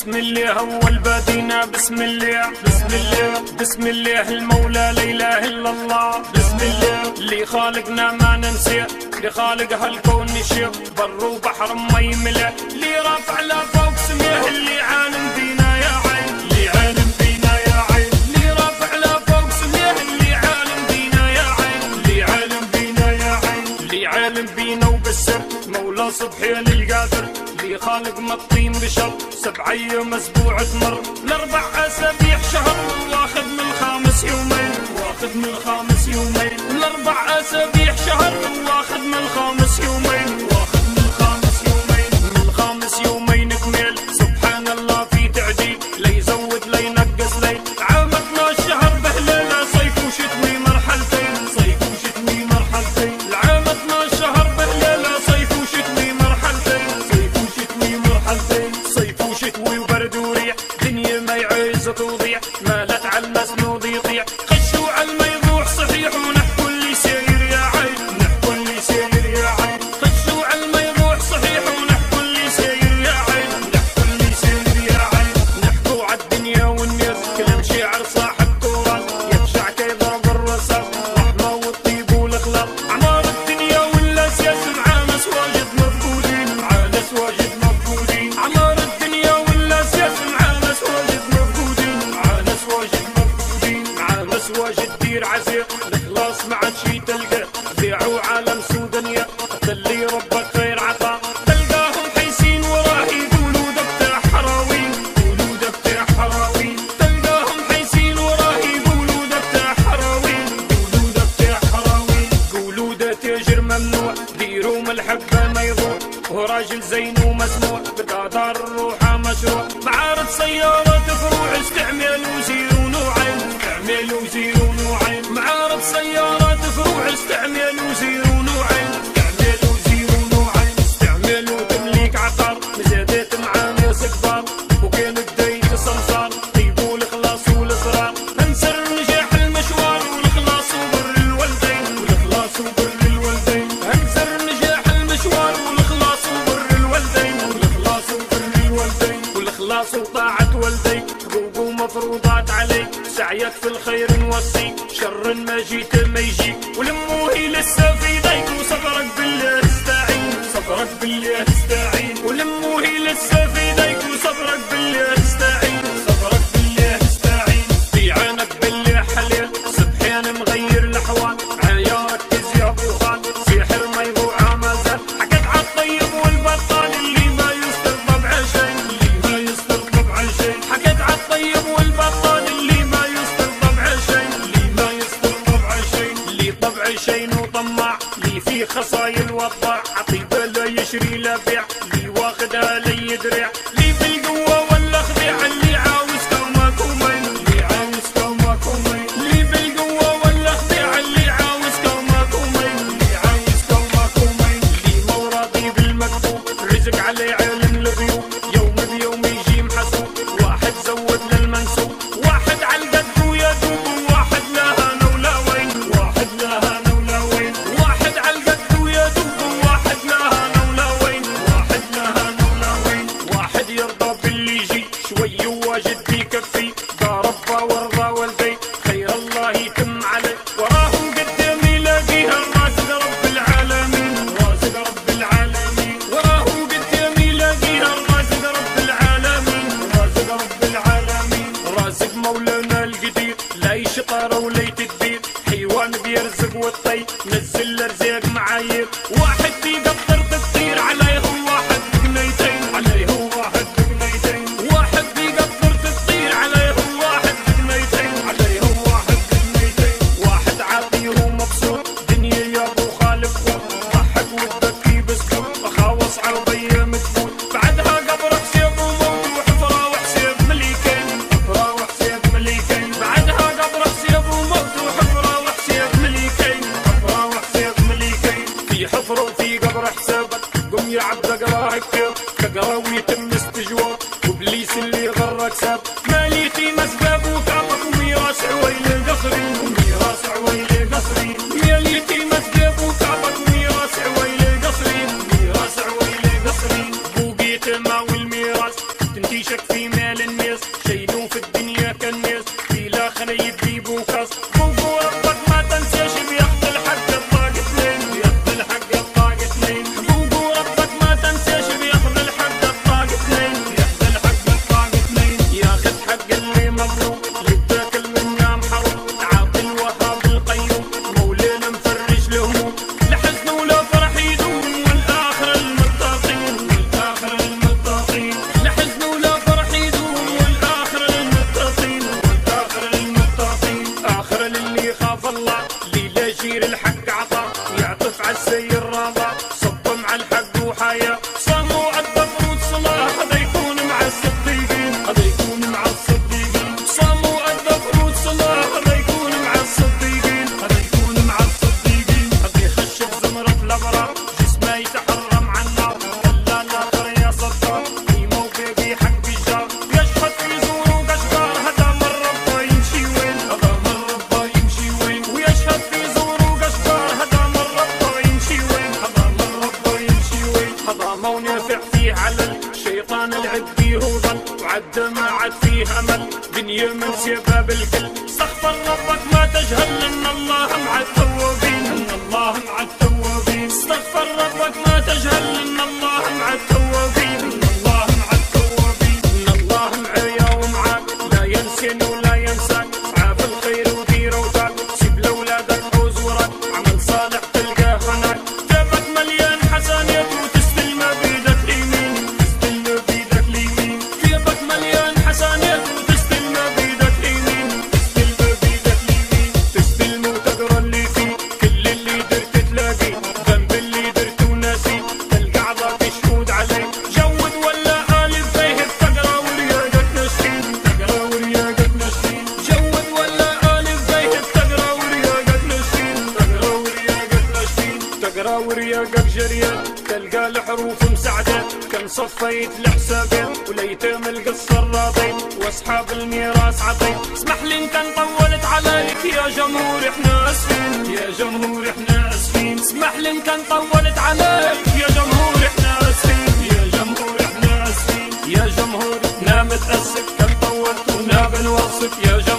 بسم الله أول بدينا بسم الله بسم الله بسم الله المولى لا إله إلا الله بسم الله اللي خالقنا ما ننسى اللي خالق هالكون نشير بر وبحر ما يملأ اللي رافع لفوق سميه اللي عالم فينا يا عين اللي عالم فينا يا عين اللي رافع لفوق سميه اللي عالم فينا يا عين اللي عالم فينا يا عين اللي عالم فينا وبالسر مولى سبحان القادر اللي خالق مطين بشر 7 أيام أسبوع تمر ل4 أسابيع شهر واخذ من الخامس يومين واخذ من الخامس يومين ل4 أسابيع شهر واخذ من الخامس يومين واخذ من الخامس يومين من الخامس يومين كمل سبحان الله في تعديل لا يزود لا ينقص لي عامتنا الشهر بهليلة صيف وشتوي مرحلتين صيف وشتوي مرحلتين عامتنا الشهر بهليلة صيف وشتوي مرحلتين صيف وشتوي مرحلتين صيف وشتوي وبرد وريح دنيا ما يعز توضيع ما لا تعلمس يضيع خشوا على ما يروح صحيح ونحكوا اللي ساير يا عين نحكوا اللي ساير يا عين خشوا على ما يروح صحيح ونحكوا اللي ساير يا عين نحكوا اللي ساير يا عين نحكوا على الدنيا والناس كلام شاعر صاحب تراث يبشع كيضرب الرصاص رحمة والطيب والاخلاق عمار الدنيا والاساس مع ناس واجد مفقودين مع ناس واجد مفقودين عمار الدنيا والاساس مع ناس واجد مفقودين مع ناس واجد مفقودين مع ناس واجد دير عزيق الإخلاص ما عاد شي تلقى بيعوا عالم سودانيا خلي ربك خير عطاء تلقاهم حيسين وراه يقولوا ده بتاع حراويل يقولوا ده بتاع حراويل تلقاهم حيسين وراه يقولوا ده بتاع حراويل يقولوا ده بتاع حراويل يقولوا ده تاجر ممنوع ديروا من الحبة ما يضوع وراجل زين ومسموع بقدر الروحة مشروع معارض سيارات فروع استعمال وزيرو نوعين استعمال وزيرو نوعين معارض سيارات فروع استعمال وزيرو نوعين استعمال وزيرو نوعين استعمال وتمليك عقار مزادات مع ناس كبار وكان بداية السمسار طيبوا الإخلاص والإصرار هنسر نجاح المشوار والإخلاص وبر الوالدين والإخلاص وبر الوالدين هنسر نجاح المشوار والإخلاص وبر الوالدين والإخلاص وبر الوالدين والإخلاص وطاعة والديك حقوق ومفروضات عليك سعيك في الخير نوصيك شر ما جيت ما يجيك ولموهي لسه في ايديك وصبرك بالله استعين صبرك بالله استعين ولموهي لسه في ايديك وصبرك بالله استعين صبرك بالله استعين في عينك بالله حلال سبحان مغير الاحوال عيا ركز يا ابو خال سحر ما يضوع ما زال حكيت عالطيب والبطال اللي ما يستر طبع شيء اللي ما يستر طبع شيء حكيت عالطيب والبطال اللي ما يستر طبع شيء اللي ما يستر طبع شيء اللي طبع شيء وطماع اللي فيه خصايل وطاع عطيبه لا يشري لا بيع اللي واخدها لا يدرع اللي بالقوه ولا خديع اللي عاوز كومك ومين اللي عاوز كومك ومين اللي بالقوه ولا خديع اللي عاوز كومك ومين اللي عاوز كومك ومين اللي مو راضي بالمكتوب رزق عليه عالم الغيوب يوم بيوم يجي محسوب واحد زود للمنسوب واحد على القد ويدوب وواحد لا هنا ولا وين واحد لا هنا ولا وين واحد على القد ويدوب وواحد لا هنا ولا وين واحد لا هنا ولا وين واحد يرضى باللي يجي شوي وواجد بيكفي دا ربا ورضا والدي خير الله يتم عليه وراهم قدام يلاقيها رازق رب العالمين رازق رب العالمين وراهم قدام يلاقيها رازق رب العالمين رازق رب العالمين رازق مولانا القدير لا يشطر ولا يتدبير حيوان بيرزق والطير نزل الارزاق معايير واحد بيقدر تطير عليه واحد بقنيتين عليه واحد بقنيتين واحد بيقدر تطير عليه واحد بقنيتين عليه واحد بقنيتين واحد عاطي ومبسوط دنيا يا ابو خالف خوت ضحك وتبكي بسكوت وخاوص عربيه متفوت بعدها قبر حساب وموت وحفره وحساب مليكين حفره وحساب مليكين بعدها قبر حساب وموت وحفره وحساب مليكين حفره وحساب مليكين في حفره وفي قبر حسابك قم يا عبد اقرا كتاب تقرا ويتم استجواب وابليس اللي غرك ساب ماليتي مسباب وكعبك وميراس عويل قصري وميراس عويل قصري ماليتي مسباب وكعبك وميراس عويل قصري وميراس عويل قصري بوقيت ما والميراس تنتيشك في الراضة صب مع الحق وحياة صاموا عدى فروض صلاة هذا يكون مع الصديقين هذا يكون مع الصديقين صاموا عدى فروض صلاة هذا يكون مع الصديقين هذا يكون مع الصديقين هذا يخش بزمرة الأبرار جسمه يتحرم عن النار كلا الآخر يا صدار في موقفي حق الجار يشهد في زور وقشقار هذا من ربه يمشي وين هذا من ربه يمشي وين ويشهد في زور وقشقار هذا من ربه يمشي وين هذا من ربه يمشي وين هذا ما ونافع فيه علل شيطان لعب فيه وظل وعد ما عاد فيه امل دنيا من سباب الكل استغفر ربك ما تجهل ان الله مع التوابين ان الله مع التوابين استغفر ربك ما تجهل ان الله مع التوابين ان الله مع التوابين ان الله معايا ومعاك لا ينسيني ولا ينساك سعى في الخير ودير وذاك سيب لاولادك حوز وراك عمل صالح تلقاه هناك جابك مليان حسنات وتستلم بيدك اليمين تستلم بيدك اليمين جيبك مليان حسنات وتستلم بيدك اليمين تستلم بيدك اليمين تستلم وتقرا اللي فيه كل اللي درت تلاقي ذنب اللي درت وناسي تلقى عضاك شهود عليك جود ولا الف باهي تقرا ورياقك ناشفين تقرا ورياقك ناشفين جود ولا الف باهي تقرا ورياقك ناشفين تقرا ورياقك ناشفين تقرا ورياقك جريان تلقى الحروف مساعدة كم صفيت الحسابات وليتم القصة الراضي واصحاب الميراث عطيت اسمح لي ان كان طولت عليك يا جمهور احنا اسفين يا جمهور احنا اسفين اسمح لي ان كان طولت عليك يا جمهور احنا اسفين يا جمهور احنا اسفين يا جمهور احنا متأسف كان طولت ونا بنوصف يا جمهور